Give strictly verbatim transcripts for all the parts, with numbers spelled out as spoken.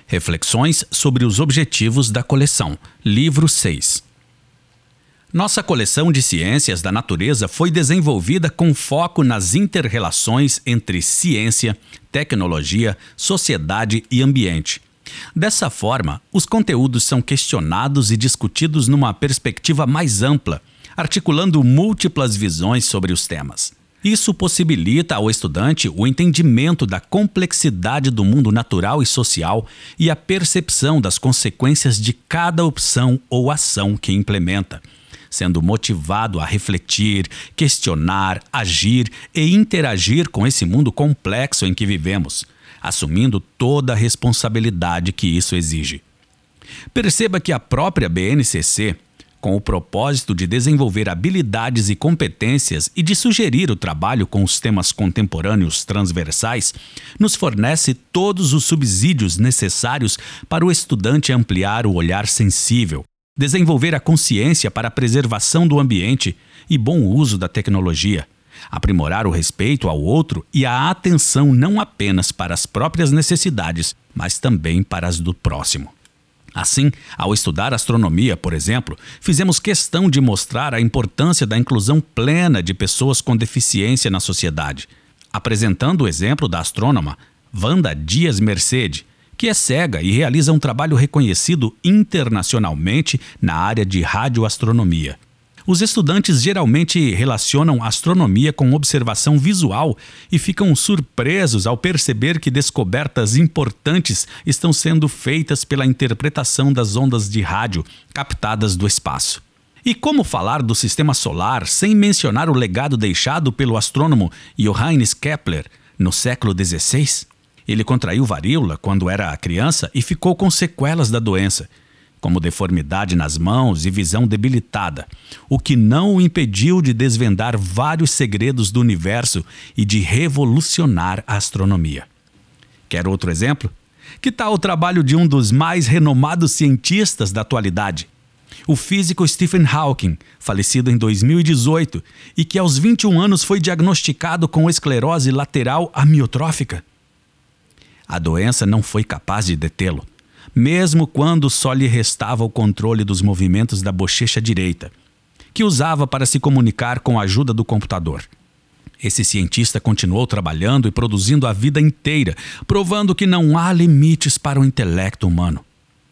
Reflexões sobre os objetivos da coleção. Livro seis. Nossa coleção de ciências da natureza foi desenvolvida com foco nas inter-relações entre ciência, tecnologia, sociedade e ambiente. Dessa forma, os conteúdos são questionados e discutidos numa perspectiva mais ampla, articulando múltiplas visões sobre os temas. Isso possibilita ao estudante o entendimento da complexidade do mundo natural e social e a percepção das consequências de cada opção ou ação que implementa, sendo motivado a refletir, questionar, agir e interagir com esse mundo complexo em que vivemos, assumindo toda a responsabilidade que isso exige. Perceba que a própria B N C C, com o propósito de desenvolver habilidades e competências e de sugerir o trabalho com os temas contemporâneos transversais, nos fornece todos os subsídios necessários para o estudante ampliar o olhar sensível, desenvolver a consciência para a preservação do ambiente e bom uso da tecnologia, aprimorar o respeito ao outro e a atenção não apenas para as próprias necessidades, mas também para as do próximo. Assim, ao estudar astronomia, por exemplo, fizemos questão de mostrar a importância da inclusão plena de pessoas com deficiência na sociedade, apresentando o exemplo da astrônoma Wanda Dias Mercede, que é cega e realiza um trabalho reconhecido internacionalmente na área de radioastronomia. Os estudantes geralmente relacionam astronomia com observação visual e ficam surpresos ao perceber que descobertas importantes estão sendo feitas pela interpretação das ondas de rádio captadas do espaço. E como falar do sistema solar sem mencionar o legado deixado pelo astrônomo Johannes Kepler no século dezesseis? Ele contraiu varíola quando era criança e ficou com sequelas da doença, como deformidade nas mãos e visão debilitada, o que não o impediu de desvendar vários segredos do universo e de revolucionar a astronomia. Quer outro exemplo? Que tal o trabalho de um dos mais renomados cientistas da atualidade? O físico Stephen Hawking, falecido em dois mil e dezoito, e que aos vinte e um anos foi diagnosticado com esclerose lateral amiotrófica. A doença não foi capaz de detê-lo, mesmo quando só lhe restava o controle dos movimentos da bochecha direita, que usava para se comunicar com a ajuda do computador. Esse cientista continuou trabalhando e produzindo a vida inteira, provando que não há limites para o intelecto humano.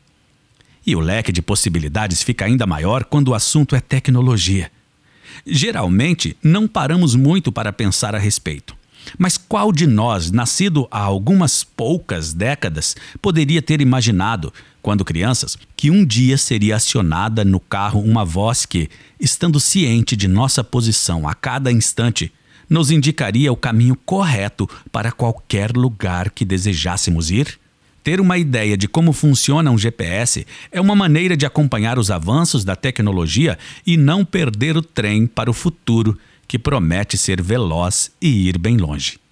E o leque de possibilidades fica ainda maior quando o assunto é tecnologia. Geralmente, não paramos muito para pensar a respeito. Mas qual de nós, nascido há algumas poucas décadas, poderia ter imaginado, quando crianças, que um dia seria acionada no carro uma voz que, estando ciente de nossa posição a cada instante, nos indicaria o caminho correto para qualquer lugar que desejássemos ir? Ter uma ideia de como funciona um G P S é uma maneira de acompanhar os avanços da tecnologia e não perder o trem para o futuro, que promete ser veloz e ir bem longe.